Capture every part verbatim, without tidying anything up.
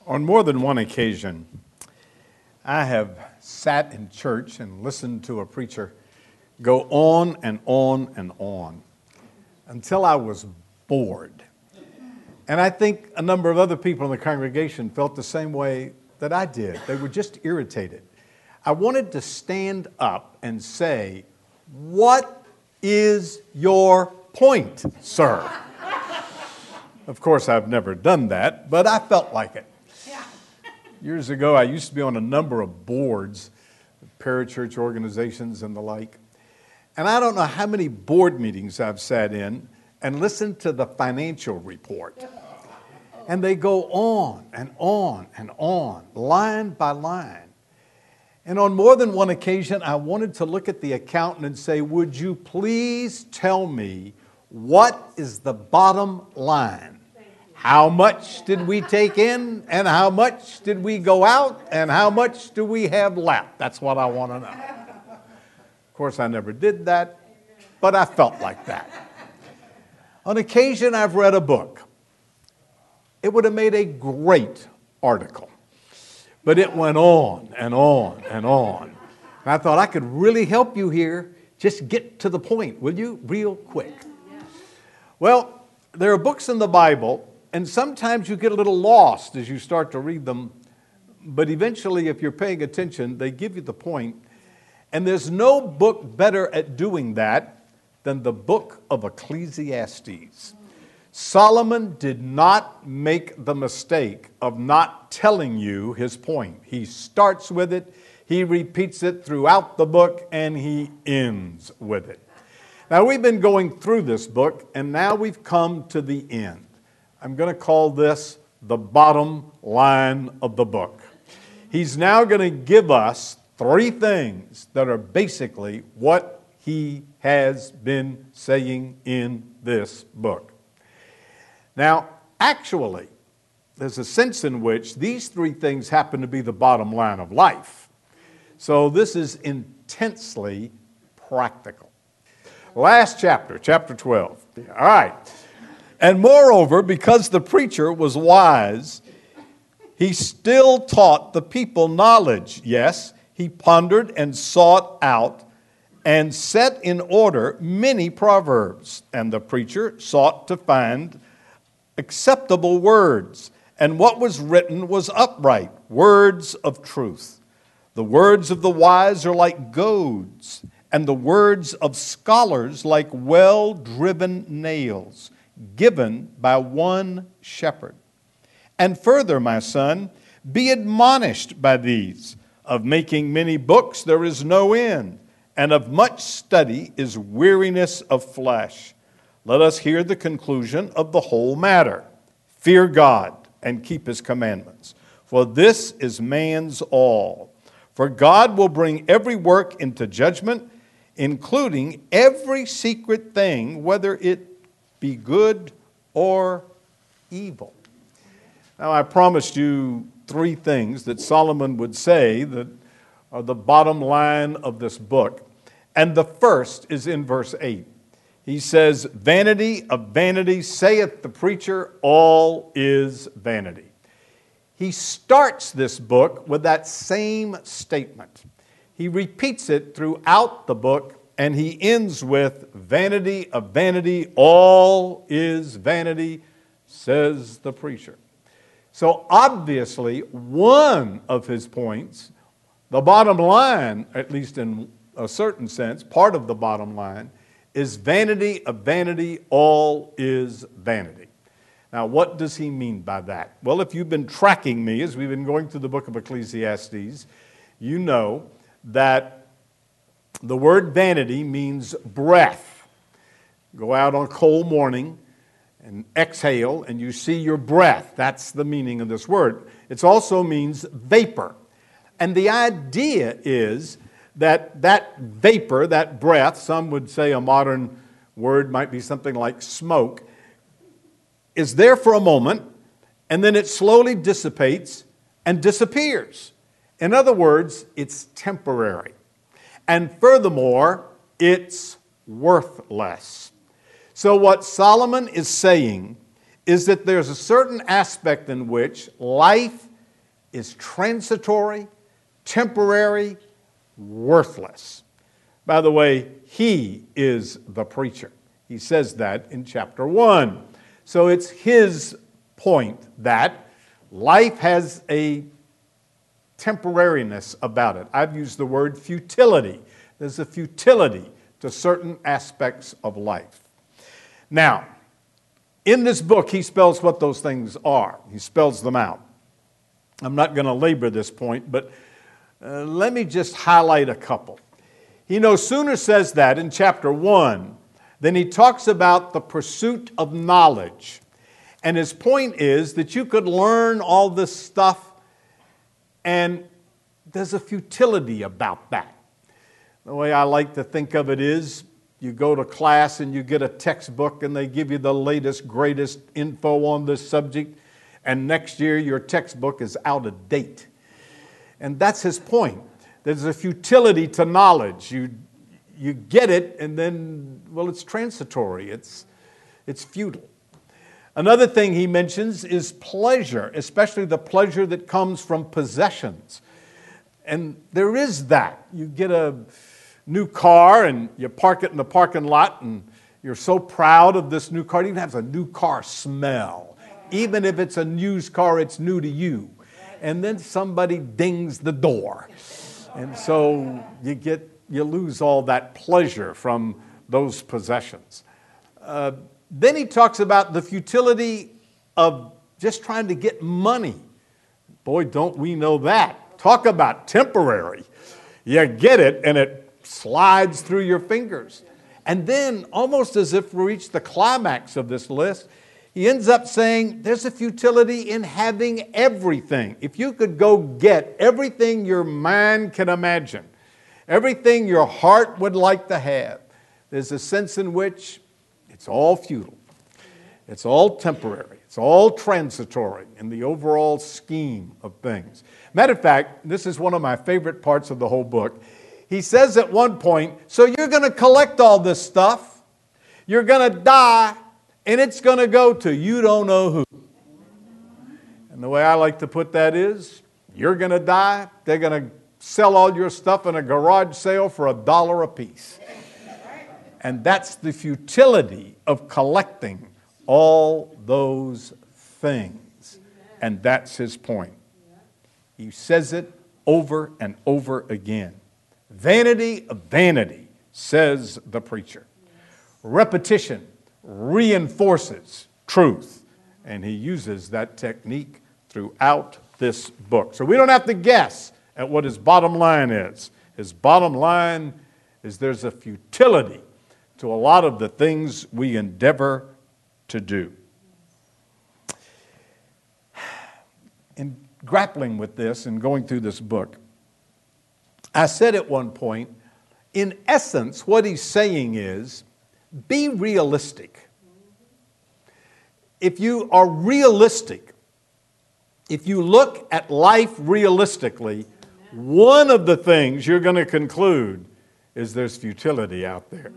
On more than one occasion, I have sat in church and listened to a preacher go on and on and on until I was bored. And I think a number of other people in the congregation felt the same way that I did. They were just irritated. I wanted to stand up and say, "What is your point, sir?" Of course, I've never done that, but I felt like it. Years ago, I used to be on a number of boards, parachurch organizations and the like. And I don't know how many board meetings I've sat in and listened to the financial report. And they go on and on and on, line by line. And on more than one occasion, I wanted to look at the accountant and say, "Would you please tell me what is the bottom line? How much did we take in, and how much did we go out, and how much do we have left?" That's what I want to know. Of course, I never did that, but I felt like that. On occasion, I've read a book. It would have made a great article, but it went on and on and on. And I thought I could really help you here. Just get to the point, will you, real quick? Well, there are books in the Bible, and sometimes you get a little lost as you start to read them, but eventually, if you're paying attention, they give you the point. And there's no book better at doing that than the book of Ecclesiastes. Solomon did not make the mistake of not telling you his point. He starts with it, he repeats it throughout the book, and he ends with it. Now, we've been going through this book, and now we've come to the end. I'm going to call this the bottom line of the book. He's now going to give us three things that are basically what he has been saying in this book. Now, actually, there's a sense in which these three things happen to be the bottom line of life. So this is intensely practical. Last chapter, chapter twelve. All right. And moreover, because the preacher was wise, he still taught the people knowledge. Yes, he pondered and sought out and set in order many proverbs. And the preacher sought to find acceptable words. And what was written was upright, words of truth. The words of the wise are like goads, and the words of scholars like well-driven nails, given by one shepherd. And further, my son, be admonished by these. Of making many books there is no end, and of much study is weariness of flesh. Let us hear the conclusion of the whole matter. Fear God and keep his commandments, for this is man's all. For God will bring every work into judgment, including every secret thing, whether it be good or evil. Now, I promised you three things that Solomon would say that are the bottom line of this book. And the first is in verse eight. He says, "Vanity of vanities, saith the preacher, all is vanity." He starts this book with that same statement. He repeats it throughout the book, and he ends with, "Vanity of vanity, all is vanity, says the preacher." So obviously, one of his points, the bottom line, at least in a certain sense, part of the bottom line, is vanity of vanity, all is vanity. Now, what does he mean by that? Well, if you've been tracking me as we've been going through the book of Ecclesiastes, you know that the word vanity means breath. Go out on a cold morning and exhale, and you see your breath. That's the meaning of this word. It also means vapor. And the idea is that that vapor, that breath, some would say a modern word might be something like smoke, is there for a moment, and then it slowly dissipates and disappears. In other words, it's temporary. And furthermore, it's worthless. So what Solomon is saying is that there's a certain aspect in which life is transitory, temporary, worthless. By the way, he is the preacher. He says that in chapter one. So it's his point that life has a temporariness about it. I've used the word futility. There's a futility to certain aspects of life. Now, in this book, he spells what those things are. He spells them out. I'm not going to labor this point, but uh, let me just highlight a couple. He no sooner says that in chapter one than he talks about the pursuit of knowledge. And his point is that you could learn all this stuff, and there's a futility about that. The way I like to think of it is, you go to class and you get a textbook and they give you the latest, greatest info on this subject, and next year your textbook is out of date. And that's his point. There's a futility to knowledge. You, you get it, and then, well, it's transitory. It's, it's futile. Another thing he mentions is pleasure, especially the pleasure that comes from possessions. And there is that. You get a new car and you park it in the parking lot, and you're so proud of this new car. It even has a new car smell. Even if it's a used car, it's new to you. And then somebody dings the door. And so you get you lose all that pleasure from those possessions. Uh, then he talks about the futility of just trying to get money. Boy, don't we know that. Talk about temporary. You get it, and it slides through your fingers. And then, almost as if we reach the climax of this list, he ends up saying there's a futility in having everything. If you could go get everything your mind can imagine, everything your heart would like to have, there's a sense in which it's all futile. It's all temporary. It's all transitory in the overall scheme of things. Matter of fact, this is one of my favorite parts of the whole book. He says at one point, so you're going to collect all this stuff, you're going to die, and it's going to go to you don't know who. And the way I like to put that is, you're going to die, they're going to sell all your stuff in a garage sale for a dollar a piece. And that's the futility of collecting all those things. And that's his point. He says it over and over again. Vanity of vanity, says the preacher. Repetition reinforces truth. And he uses that technique throughout this book. So we don't have to guess at what his bottom line is. His bottom line is there's a futility to a lot of the things we endeavor to do. In grappling with this and going through this book, I said at one point, in essence, what he's saying is, be realistic. If you are realistic, if you look at life realistically, one of the things you're going to conclude is there's futility out there.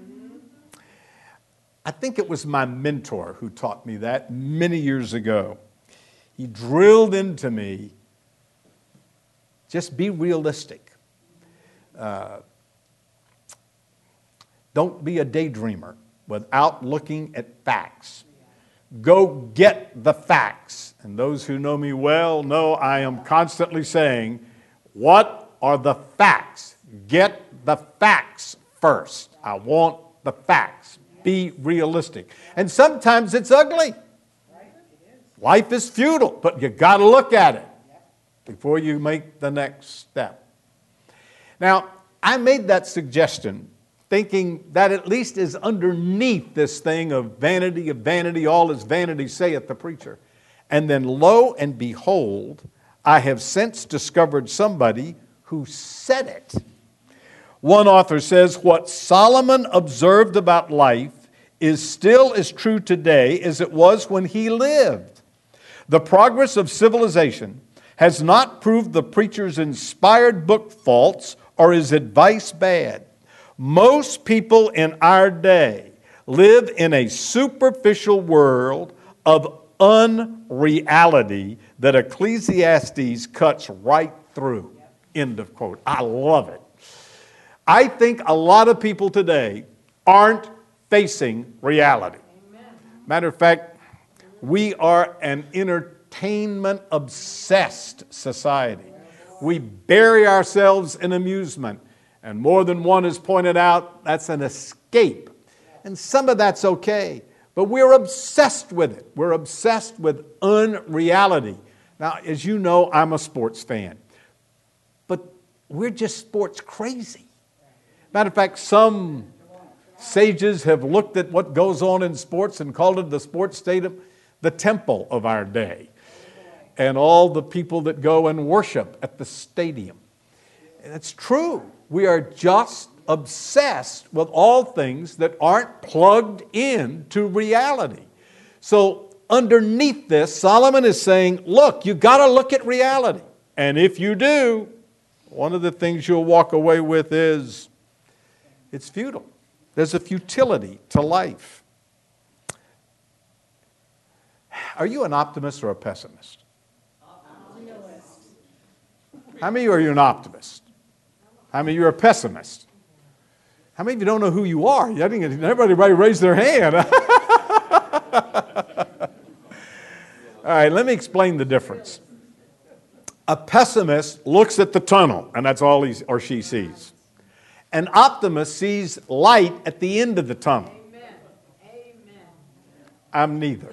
I think it was my mentor who taught me that many years ago. He drilled into me, just be realistic. Uh, don't be a daydreamer without looking at facts. Go get the facts. And those who know me well know I am constantly saying, what are the facts? Get the facts first. I want the facts. Be realistic. And sometimes it's ugly. Life is futile, but you got to look at it before you make the next step. Now, I made that suggestion thinking that at least is underneath this thing of vanity of vanity, all is vanity, saith the preacher. And then lo and behold, I have since discovered somebody who said it. One author says, what Solomon observed about life is still as true today as it was when he lived. The progress of civilization has not proved the preacher's inspired book false or his advice bad. Most people in our day live in a superficial world of unreality that Ecclesiastes cuts right through. End of quote. I love it. I think a lot of people today aren't facing reality. Matter of fact, we are an entertainment-obsessed society. We bury ourselves in amusement. And more than one has pointed out, that's an escape. And some of that's okay. But we're obsessed with it. We're obsessed with unreality. Now, as you know, I'm a sports fan. But we're just sports crazy. Matter of fact, some sages have looked at what goes on in sports and called it the sports stadium, the temple of our day. And all the people that go and worship at the stadium. And it's true. We are just obsessed with all things that aren't plugged into reality. So underneath this, Solomon is saying, look, you got to look at reality. And if you do, one of the things you'll walk away with is it's futile. There's a futility to life. Are you an optimist or a pessimist? Optimist. How many of you are you an optimist? How many of you are a pessimist? How many of you don't know who you are? Everybody raise their hand. All right, let me explain the difference. A pessimist looks at the tunnel, and that's all he or she sees. An optimist sees light at the end of the tunnel. Amen. Amen. I'm neither.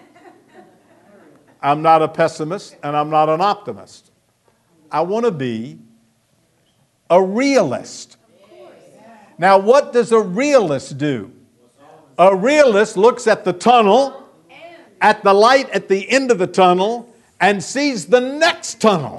I'm not a pessimist, and I'm not an optimist. I want to be a realist. Now, what does a realist do? A realist looks at the tunnel, at the light at the end of the tunnel, and sees the next tunnel.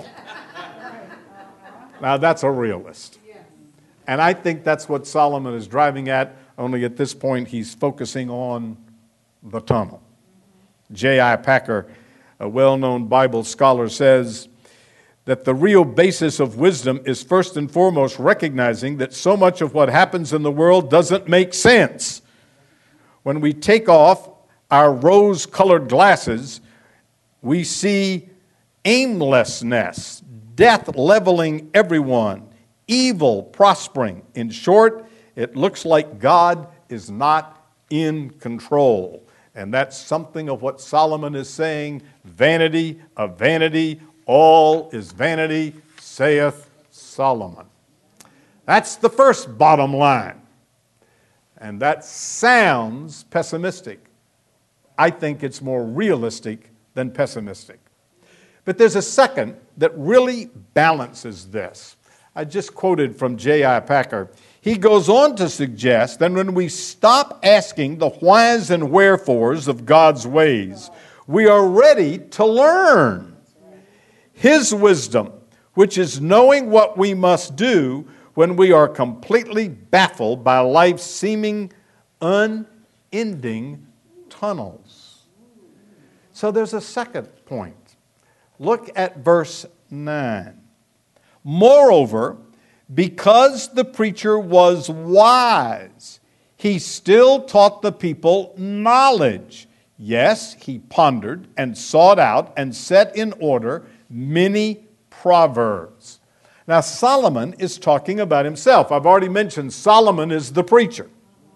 Now, that's a realist. And I think that's what Solomon is driving at, only at this point he's focusing on the tunnel. J I Packer, a well-known Bible scholar, says that the real basis of wisdom is first and foremost recognizing that so much of what happens in the world doesn't make sense. When we take off our rose-colored glasses, we see aimlessness, death leveling everyone, evil prospering. In short, it looks like God is not in control. And that's something of what Solomon is saying, vanity of vanity, all is vanity, saith Solomon. That's the first bottom line. And that sounds pessimistic. I think it's more realistic than pessimistic. But there's a second that really balances this. I just quoted from J I Packer. He goes on to suggest that when we stop asking the whys and wherefores of God's ways, we are ready to learn His wisdom, which is knowing what we must do when we are completely baffled by life's seeming unending tunnels. So there's a second point. Look at verse nine. Moreover, because the preacher was wise, he still taught the people knowledge. Yes, he pondered and sought out and set in order many proverbs. Now, Solomon is talking about himself. I've already mentioned Solomon is the preacher.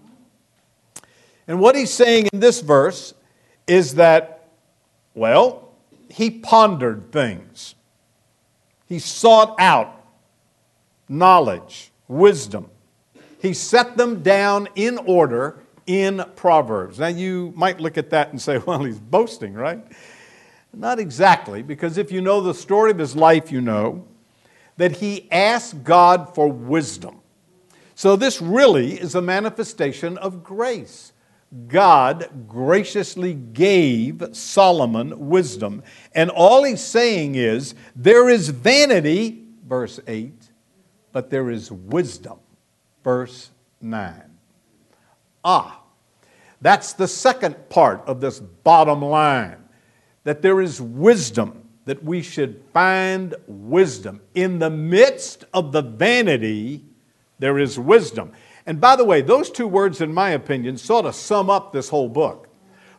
And what he's saying in this verse is that, well, he pondered things. He sought out knowledge, wisdom. He set them down in order in Proverbs. Now, you might look at that and say, well, he's boasting, right? Not exactly, because if you know the story of his life, you know that he asked God for wisdom. So this really is a manifestation of grace. God graciously gave Solomon wisdom. And all he's saying is, there is vanity, verse eight, but there is wisdom, verse nine. Ah, that's the second part of this bottom line, that there is wisdom, that we should find wisdom. In the midst of the vanity, there is wisdom. And by the way, those two words, in my opinion, sort of sum up this whole book.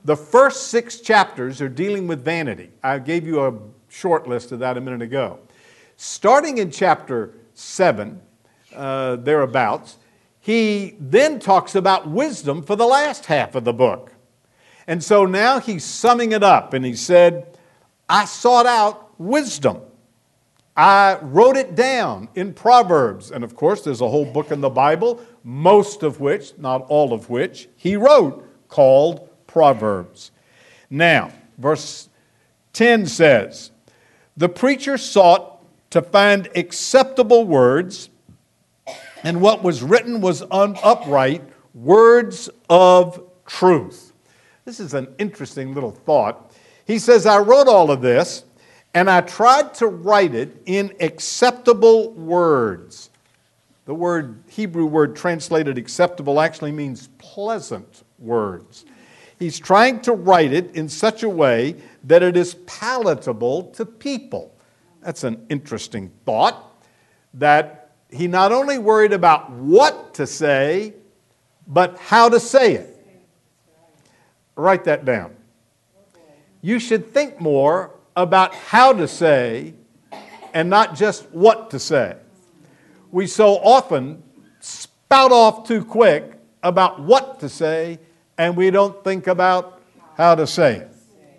The first six chapters are dealing with vanity. I gave you a short list of that a minute ago. Starting in chapter seven, uh, thereabouts, he then talks about wisdom for the last half of the book. And so now he's summing it up, and he said, I sought out wisdom. I wrote it down in Proverbs. And of course, there's a whole book in the Bible, most of which, not all of which, he wrote, called Proverbs. Now, verse ten says, the preacher sought to find acceptable words, and what was written was un- upright, words of truth. This is an interesting little thought. He says, I wrote all of this, and I tried to write it in acceptable words. The word, Hebrew word translated acceptable actually means pleasant words. He's trying to write it in such a way that it is palatable to people. That's an interesting thought, that he not only worried about what to say, but how to say it. Write that down. You should think more about how to say and not just what to say. We so often spout off too quick about what to say, and we don't think about how to say it.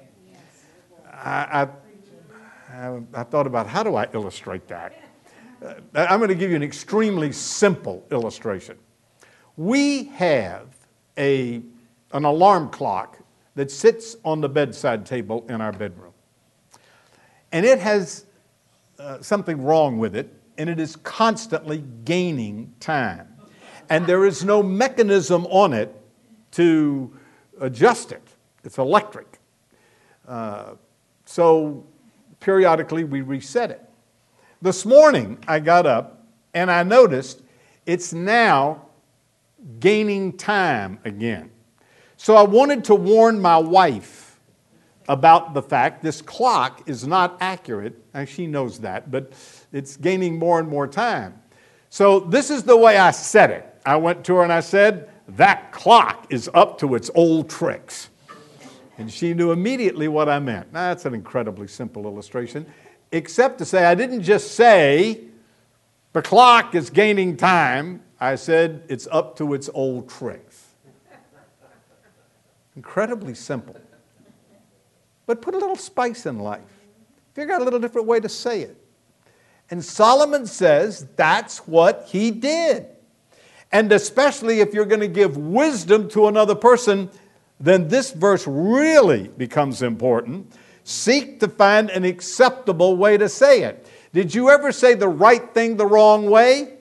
I, I, I thought about how do I illustrate that? Uh, I'm going to give you an extremely simple illustration. We have a, an alarm clock that sits on the bedside table in our bedroom. And it has uh, something wrong with it, and it is constantly gaining time. And there is no mechanism on it to adjust it. It's electric. Uh, so periodically we reset it. This morning I got up and I noticed it's now gaining time again. So I wanted to warn my wife about the fact this clock is not accurate, and she knows that, but it's gaining more and more time. So this is the way I said it. I went to her and I said, that clock is up to its old tricks. And she knew immediately what I meant. Now, that's an incredibly simple illustration, except to say I didn't just say the clock is gaining time. I said it's up to its old tricks. Incredibly simple. But put a little spice in life. Figure out a little different way to say it. And Solomon says that's what he did. And especially if you're going to give wisdom to another person, then this verse really becomes important. Seek to find an acceptable way to say it. Did you ever say the right thing the wrong way?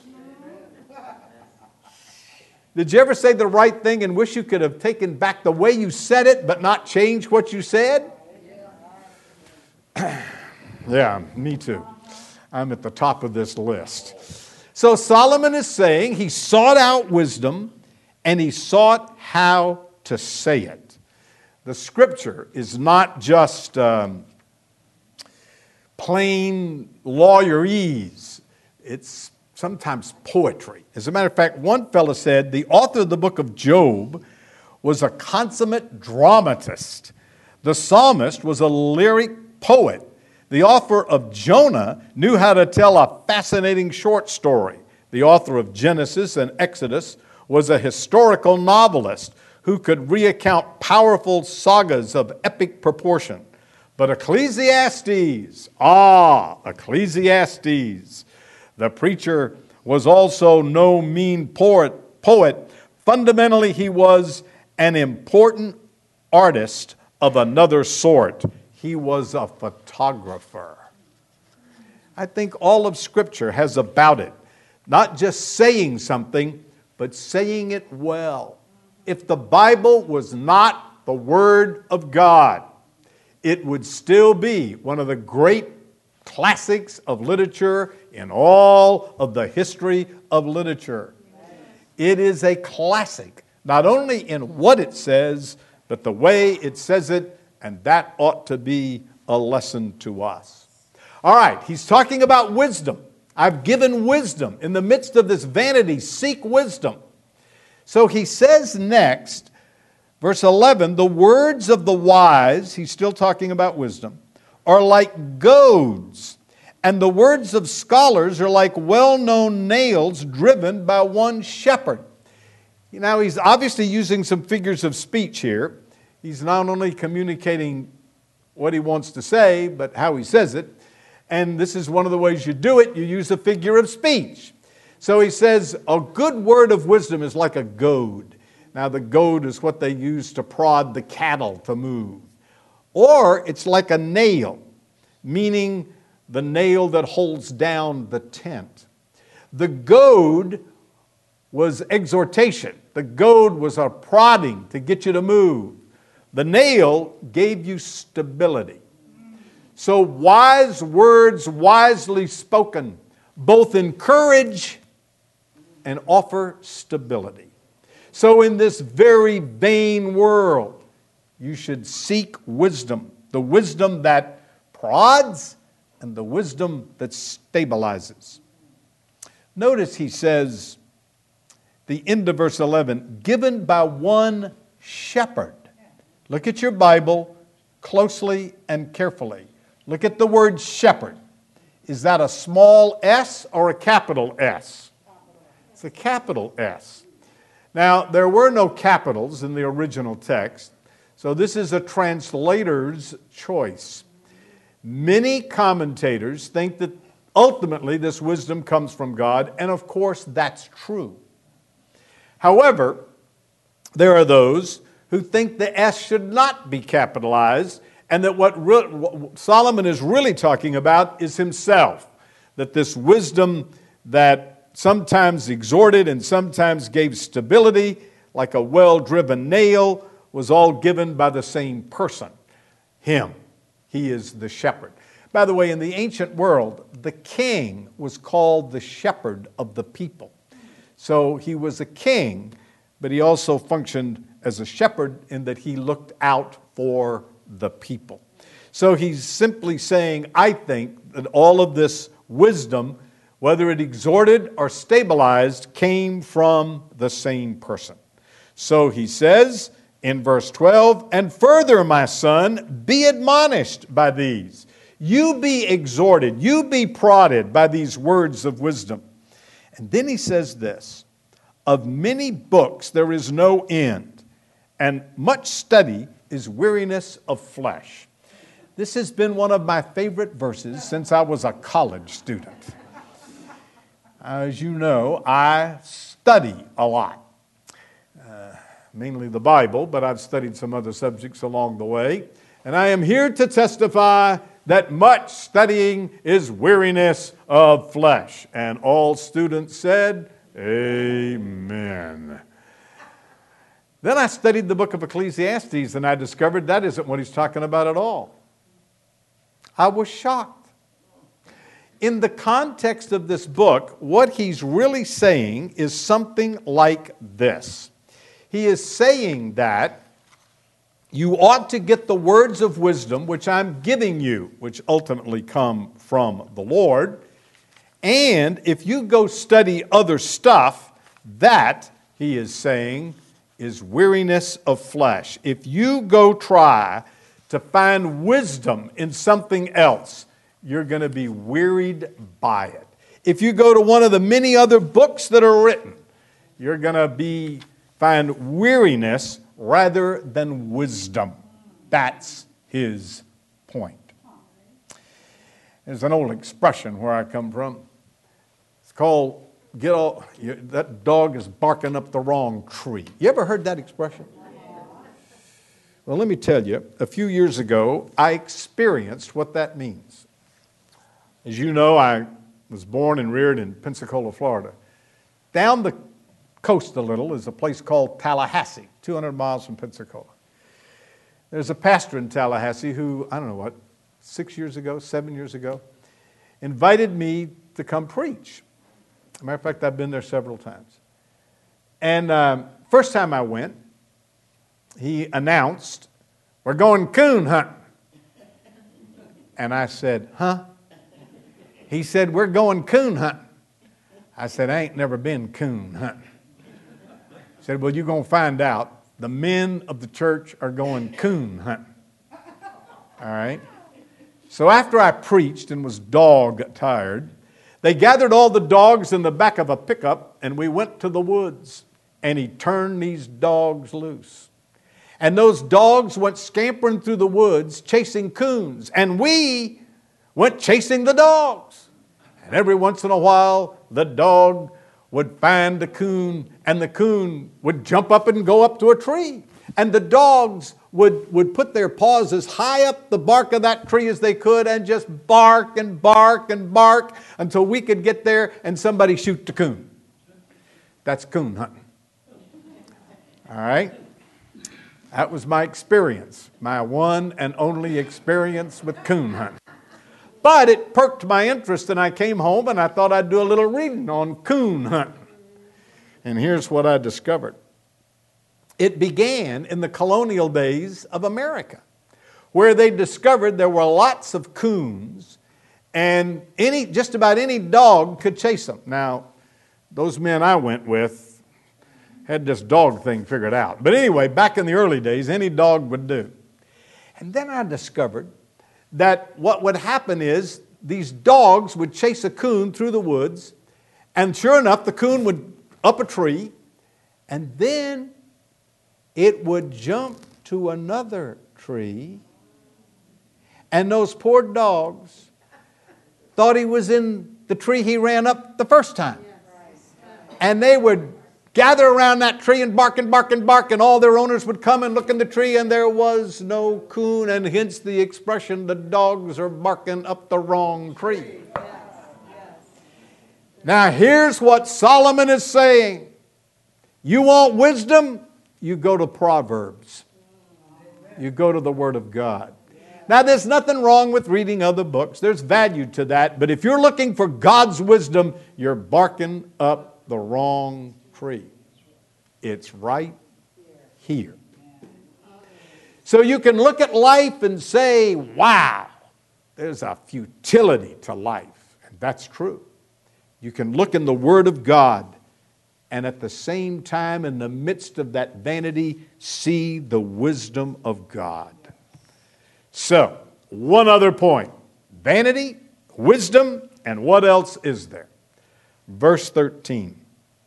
Did you ever say the right thing and wish you could have taken back the way you said it but not changed what you said? Yeah, me too. I'm at the top of this list. So Solomon is saying he sought out wisdom and he sought how to say it. The scripture is not just um, plain lawyerese. It's sometimes poetry. As a matter of fact, one fellow said the author of the book of Job was a consummate dramatist. The psalmist was a lyric poet. The author of Jonah knew how to tell a fascinating short story. The author of Genesis and Exodus was a historical novelist who could recount powerful sagas of epic proportion. But Ecclesiastes, ah, Ecclesiastes, the preacher was also no mean poet. poet. Fundamentally, he was an important artist of another sort. He was a photographer. I think all of Scripture has about it, not just saying something, but saying it well. If the Bible was not the Word of God, it would still be one of the great classics of literature in all of the history of literature. It is a classic, not only in what it says, but the way it says it, and that ought to be a lesson to us. All right, he's talking about wisdom. I've given wisdom. In the midst of this vanity, seek wisdom. So he says next, Verse eleven, the words of the wise, he's still talking about wisdom, are like goads, and the words of scholars are like well-known nails driven by one shepherd. Now, he's obviously using some figures of speech here. He's not only communicating what he wants to say, but how he says it. And this is one of the ways you do it. You use a figure of speech. So he says, a good word of wisdom is like a goad. Now, the goad is what they use to prod the cattle to move. Or it's like a nail, meaning the nail that holds down the tent. The goad was exhortation. The goad was a prodding to get you to move. The nail gave you stability. So wise words, wisely spoken, both encourage and offer stability. So in this very vain world, you should seek wisdom, the wisdom that prods and the wisdom that stabilizes. Notice he says, the end of verse eleven, given by one shepherd. Look at your Bible closely and carefully. Look at the word shepherd. Is that a small s or a capital S? It's a capital S. Now, there were no capitals in the original text, so this is a translator's choice. Many commentators think that ultimately this wisdom comes from God, and of course that's true. However, there are those who think the S should not be capitalized, and that what, re- what Solomon is really talking about is himself, that this wisdom that sometimes exhorted and sometimes gave stability, like a well-driven nail, was all given by the same person, him. He is the shepherd. By the way, in the ancient world, the king was called the shepherd of the people. So he was a king, but he also functioned as a shepherd in that he looked out for the people. So he's simply saying, I think that all of this wisdom, whether it exhorted or stabilized, came from the same person. So he says in verse twelve, and further, my son, be admonished by these. You be exhorted, you be prodded by these words of wisdom. And then he says this, of many books there is no end, and much study is weariness of flesh. This has been one of my favorite verses since I was a college student. As you know, I study a lot, uh, mainly the Bible, but I've studied some other subjects along the way. And I am here to testify that much studying is weariness of flesh. And all students said, amen. Then I studied the book of Ecclesiastes, and I discovered that isn't what he's talking about at all. I was shocked. In the context of this book, what he's really saying is something like this. He is saying that you ought to get the words of wisdom, which I'm giving you, which ultimately come from the Lord. And if you go study other stuff, that, he is saying, is weariness of flesh. If you go try to find wisdom in something else, you're going to be wearied by it. If you go to one of the many other books that are written, you're going to be find weariness rather than wisdom. That's his point. There's an old expression where I come from. It's called, get all, you, that dog is barking up the wrong tree. You ever heard that expression? Well, let me tell you, a few years ago, I experienced what that means. As you know, I was born and reared in Pensacola, Florida. Down the coast a little is a place called Tallahassee, two hundred miles from Pensacola. There's a pastor in Tallahassee who, I don't know what, six years ago, seven years ago, invited me to come preach. As a matter of fact, I've been there several times. And um, first time I went, he announced, we're going coon hunting. And I said, huh? He said, we're going coon hunting. I said, I ain't never been coon hunting. He said, well, you're going to find out the men of the church are going coon hunting. All right? So after I preached and was dog tired, they gathered all the dogs in the back of a pickup and we went to the woods. And he turned these dogs loose. And those dogs went scampering through the woods chasing coons. And we went chasing the dogs. And every once in a while, the dog would find the coon, and the coon would jump up and go up to a tree. And the dogs would, would put their paws as high up the bark of that tree as they could and just bark and bark and bark until we could get there and somebody shoot the coon. That's coon hunting. All right? That was my experience, my one and only experience with coon hunting. But it perked my interest, and I came home and I thought I'd do a little reading on coon hunting. And here's what I discovered. It began in the colonial days of America, where they discovered there were lots of coons, and any just about any dog could chase them. Now, those men I went with had this dog thing figured out. But anyway, back in the early days, any dog would do. And then I discovered that what would happen is these dogs would chase a coon through the woods, and sure enough, the coon would up a tree, and then it would jump to another tree, and those poor dogs thought he was in the tree he ran up the first time. And they would gather around that tree and bark and bark and bark, and all their owners would come and look in the tree, and there was no coon, and hence the expression, the dogs are barking up the wrong tree. Now here's what Solomon is saying. You want wisdom? You go to Proverbs. You go to the Word of God. Now there's nothing wrong with reading other books. There's value to that. But if you're looking for God's wisdom, you're barking up the wrong tree. It's right here. So you can look at life and say, wow, there's a futility to life. And that's true. You can look in the Word of God and at the same time, in the midst of that vanity, see the wisdom of God. So, one other point. Vanity, wisdom, and what else is there? Verse thirteen.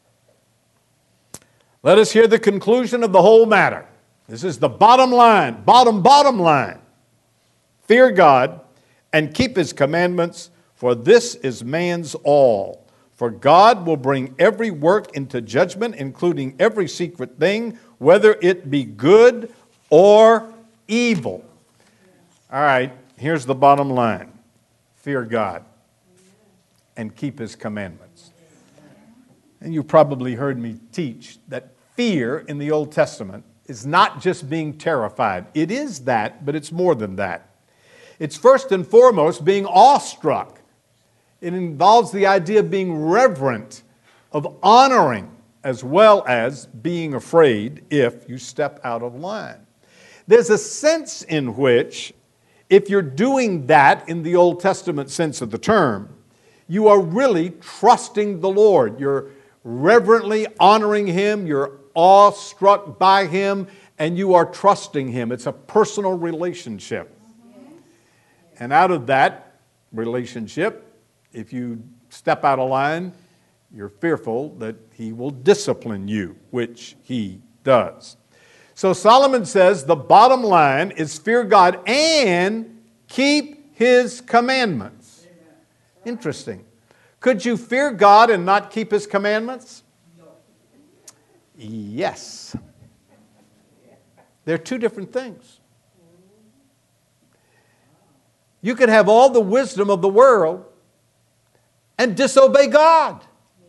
Let us hear the conclusion of the whole matter. This is the bottom line, bottom, bottom line. Fear God and keep His commandments, for this is man's all. For God will bring every work into judgment, including every secret thing, whether it be good or evil. All right, here's the bottom line. Fear God and keep His commandments. And you probably heard me teach that fear in the Old Testament is not just being terrified. It is that, but it's more than that. It's first and foremost being awestruck. It involves the idea of being reverent, of honoring, as well as being afraid if you step out of line. There's a sense in which, if you're doing that in the Old Testament sense of the term, you are really trusting the Lord. You're reverently honoring Him, you're awestruck by Him, and you are trusting Him. It's a personal relationship. And out of that relationship, if you step out of line, you're fearful that He will discipline you, which He does. So Solomon says the bottom line is fear God and keep His commandments. Interesting. Could you fear God and not keep His commandments? Yes. They're two different things. You could have all the wisdom of the world and disobey God.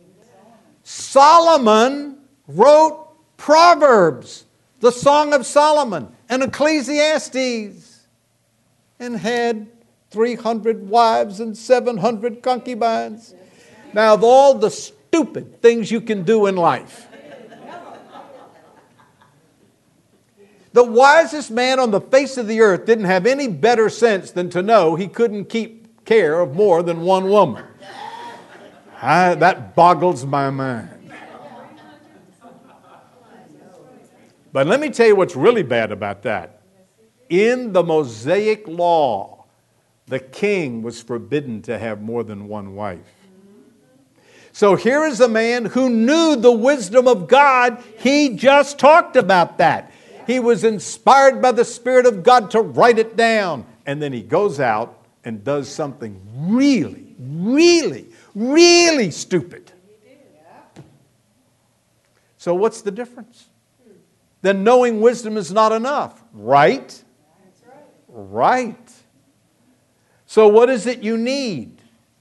Solomon wrote Proverbs, the Song of Solomon, and Ecclesiastes, and had three hundred wives and seven hundred concubines. Now, of all the stupid things you can do in life, the wisest man on the face of the earth didn't have any better sense than to know he couldn't keep care of more than one woman. I, that boggles my mind. But let me tell you what's really bad about that. In the Mosaic law, the king was forbidden to have more than one wife. So here is a man who knew the wisdom of God. He just talked about that. He was inspired by the Spirit of God to write it down. And then he goes out and does something really, really, really stupid. So what's the difference? Then knowing wisdom is not enough, right? Right. So what is it you need?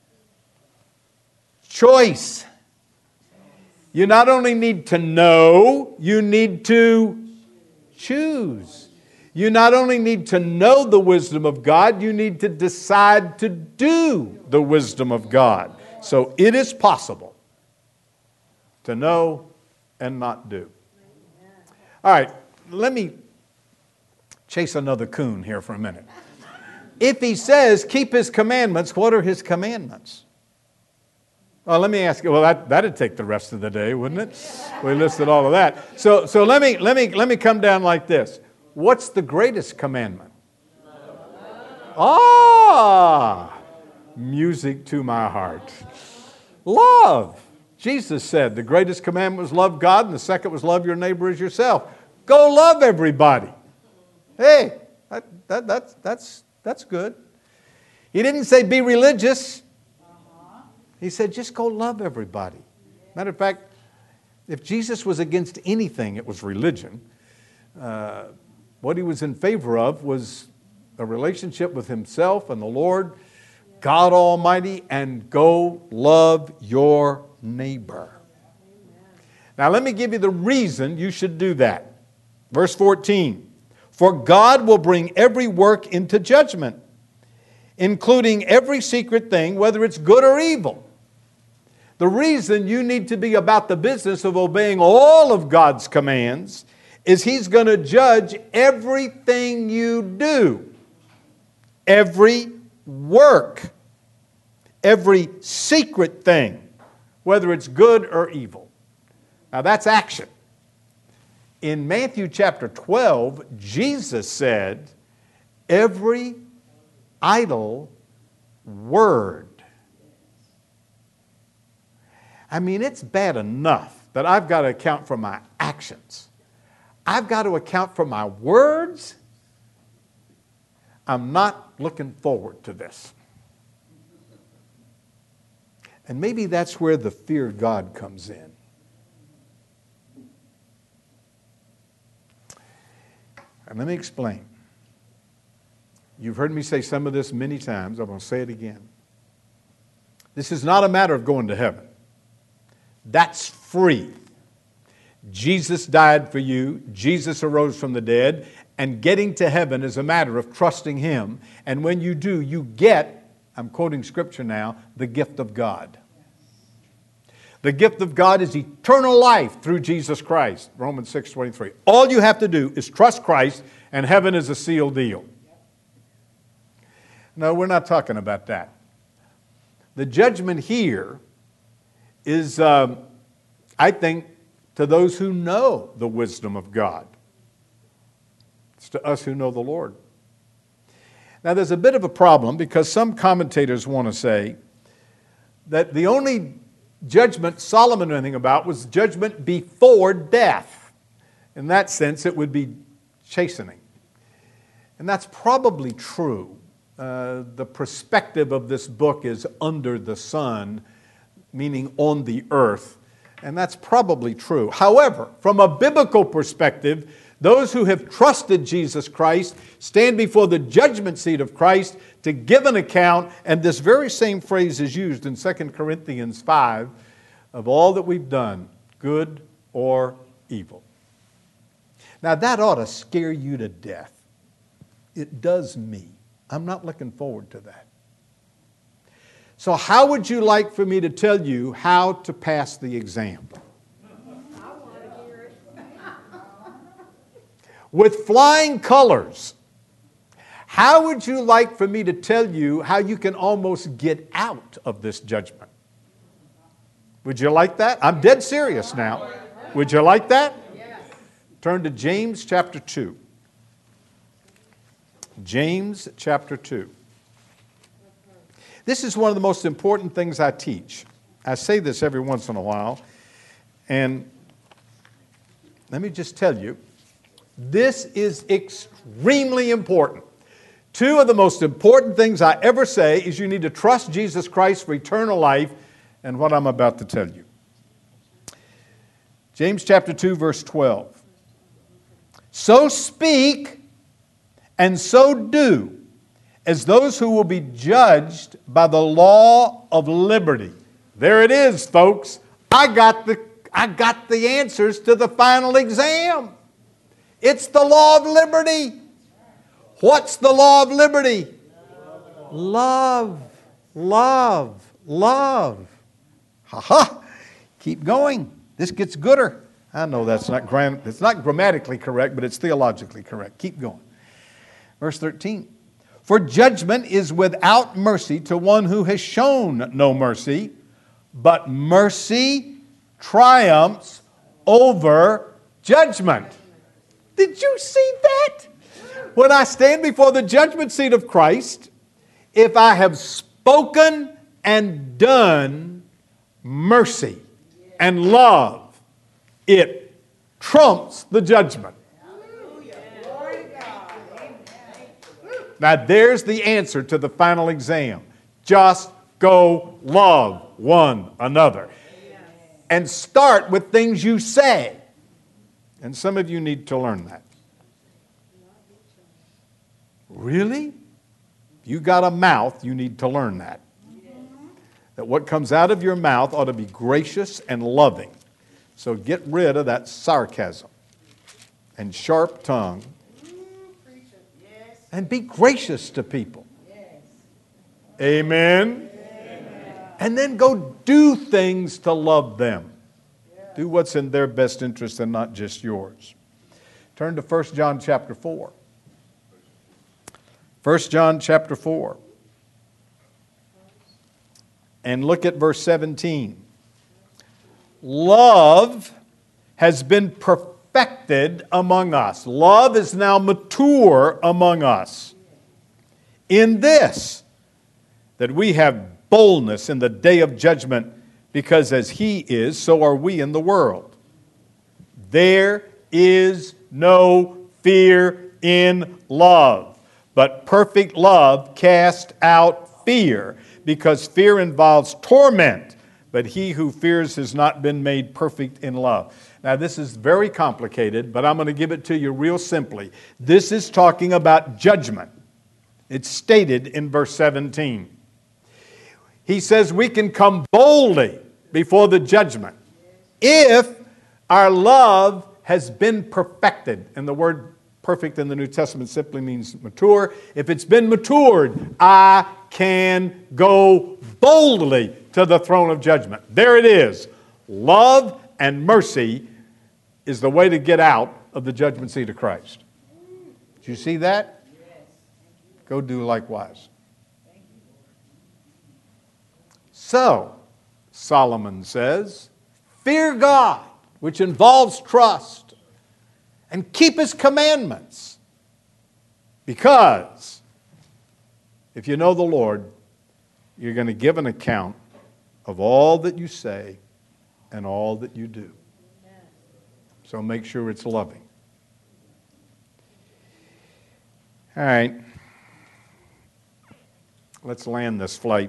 Choice. You not only need to know, you need to choose. You not only need to know the wisdom of God, you need to decide to do the wisdom of God. So it is possible to know and not do. All right, let me chase another coon here for a minute. If he says keep his commandments, what are his commandments? Well, let me ask you, well, that, that'd take the rest of the day, wouldn't it? We listed all of that. So, so let me, let me, let me come down like this. What's the greatest commandment? Ah, music to my heart. Love. Jesus said the greatest commandment was love God, and the second was love your neighbor as yourself. Go love everybody. Hey, that, that, that's, that's, that's good. He didn't say be religious. He said just go love everybody. Matter of fact, if Jesus was against anything, it was religion. Uh, what he was in favor of was a relationship with himself and the Lord, God Almighty, and go love your neighbor. Now let me give you the reason you should do that. Verse fourteen, for God will bring every work into judgment, including every secret thing, whether it's good or evil. The reason you need to be about the business of obeying all of God's commands is He's going to judge everything you do, every work, every secret thing, whether it's good or evil. Now that's action. In Matthew chapter twelve, Jesus said, every idle word. I mean, it's bad enough that I've got to account for my actions. I've got to account for my words. I'm not looking forward to this. And maybe that's where the fear of God comes in. And let me explain. You've heard me say some of this many times. I'm going to say it again. This is not a matter of going to heaven. That's free. Jesus died for you. Jesus arose from the dead. And getting to heaven is a matter of trusting Him. And when you do, you get, I'm quoting Scripture now, the gift of God. The gift of God is eternal life through Jesus Christ. Romans six twenty-three. All you have to do is trust Christ, and heaven is a sealed deal. No, we're not talking about that. The judgment here is, um, I think, to those who know the wisdom of God. It's to us who know the Lord. Now, there's a bit of a problem because some commentators want to say that the only judgment Solomon knew anything about was judgment before death. In that sense, it would be chastening. And that's probably true. Uh, the perspective of this book is under the sun, meaning on the earth, and that's probably true. However, from a biblical perspective, those who have trusted Jesus Christ stand before the judgment seat of Christ to give an account, and this very same phrase is used in Second Corinthians five, of all that we've done, good or evil. Now that ought to scare you to death. It does me. I'm not looking forward to that. So how would you like for me to tell you how to pass the exam? I want to hear it. With flying colors. How would you like for me to tell you how you can almost get out of this judgment? Would you like that? I'm dead serious now. Would you like that? Turn to James chapter two. James chapter two. This is one of the most important things I teach. I say this every once in a while, and let me just tell you, this is extremely important. Two of the most important things I ever say is you need to trust Jesus Christ for eternal life, and what I'm about to tell you. James chapter two, verse twelve. So speak and so do as those who will be judged by the law of liberty. There it is, folks. I got the, I got the answers to the final exam. It's the law of liberty. What's the law of liberty? Love, love, love. Ha ha. Keep going. This gets gooder. I know that's not gram- it's not grammatically correct, but it's theologically correct. Keep going. Verse thirteen. For judgment is without mercy to one who has shown no mercy, but mercy triumphs over judgment. Did you see that? When I stand before the judgment seat of Christ, if I have spoken and done mercy and love, it trumps the judgment. Now there's the answer to the final exam. Just go love one another. And start with things you say. And some of you need to learn that. Really? You got a mouth, you need to learn that. That what comes out of your mouth ought to be gracious and loving. So get rid of that sarcasm and sharp tongue. And be gracious to people. Amen? Amen. And then go do things to love them. Do what's in their best interest and not just yours. Turn to First John chapter four. First John chapter four. And look at verse seventeen. Love has been perfected among us. Love is now mature among us. In this, that we have boldness in the day of judgment, because as He is, so are we in the world. There is no fear in love, but perfect love casts out fear, because fear involves torment, but he who fears has not been made perfect in love. Now, this is very complicated, but I'm going to give it to you real simply. This is talking about judgment. It's stated in verse seventeen. He says we can come boldly before the judgment if our love has been perfected. And the word perfect in the New Testament simply means mature. If it's been matured, I can go boldly to the throne of judgment. There it is. Love and mercy is the way to get out of the judgment seat of Christ. Did you see that? Go do likewise. So, Solomon says, fear God, which involves trust, and keep His commandments. Because if you know the Lord, you're going to give an account of all that you say and all that you do. So make sure it's loving. All right. Let's land this flight.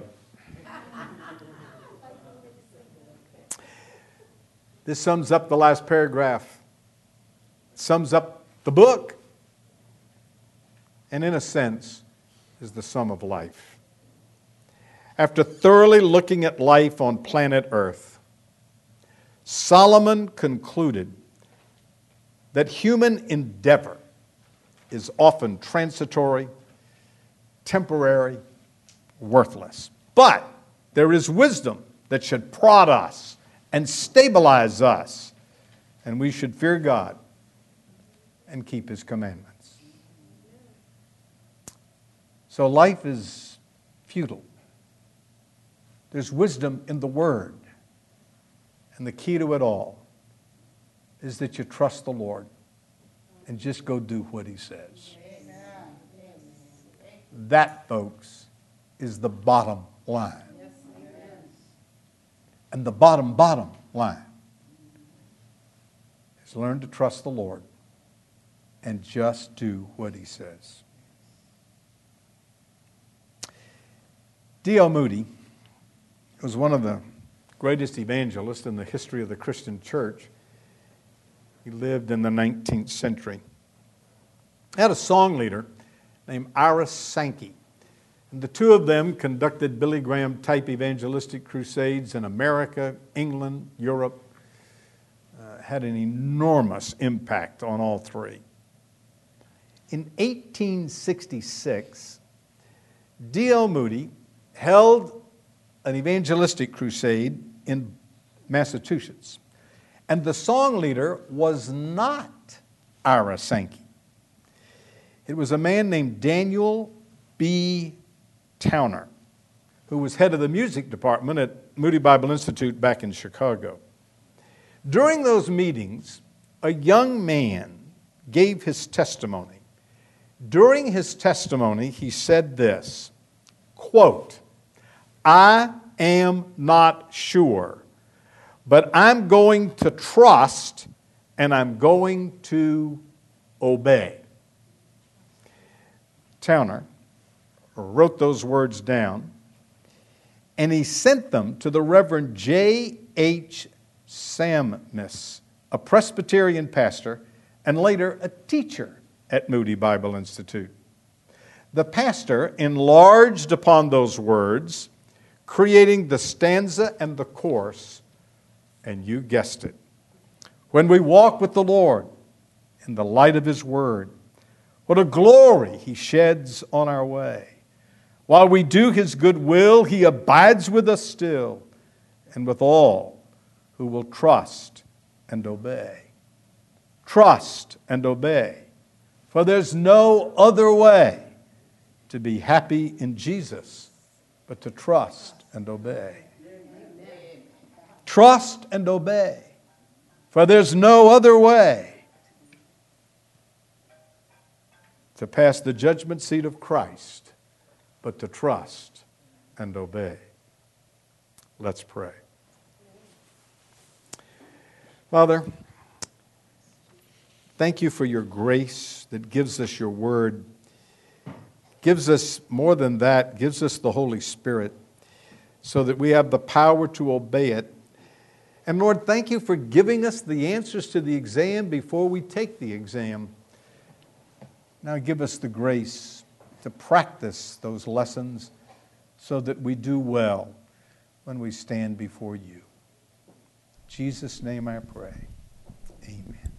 This sums up the last paragraph. It sums up the book. And in a sense, is the sum of life. After thoroughly looking at life on planet Earth, Solomon concluded that human endeavor is often transitory, temporary, worthless. But there is wisdom that should prod us and stabilize us, and we should fear God and keep His commandments. So life is futile. There's wisdom in the Word, and the key to it all is that you trust the Lord and just go do what he says. That, folks, is the bottom line. And the bottom, bottom line is learn to trust the Lord and just do what he says. D L Moody was one of the greatest evangelists in the history of the Christian church. He lived in the nineteenth century. He had a song leader named Ira Sankey. And the two of them conducted Billy Graham-type evangelistic crusades in America, England, Europe. Uh, had an enormous impact on all three. In eighteen sixty-six, D L Moody held an evangelistic crusade in Massachusetts. And the song leader was not Ira Sankey. It was a man named Daniel B. Towner, who was head of the music department at Moody Bible Institute back in Chicago. During those meetings, a young man gave his testimony. During his testimony, he said this, quote, "I am not sure, but I'm going to trust and I'm going to obey." Towner wrote those words down, and he sent them to the Reverend J H Sammis, a Presbyterian pastor and later a teacher at Moody Bible Institute. The pastor enlarged upon those words, creating the stanza and the chorus, and you guessed it. When we walk with the Lord in the light of his word, what a glory he sheds on our way. While we do his good will, he abides with us still, and with all who will trust and obey. Trust and obey, for there's no other way to be happy in Jesus but to trust and obey. Amen. Trust and obey, for there's no other way to pass the judgment seat of Christ but to trust and obey. Let's pray. Father, thank you for your grace that gives us your word, gives us more than that, gives us the Holy Spirit so that we have the power to obey it. And Lord, thank you for giving us the answers to the exam before we take the exam. Now give us the grace to practice those lessons so that we do well when we stand before you. In Jesus' name I pray. Amen.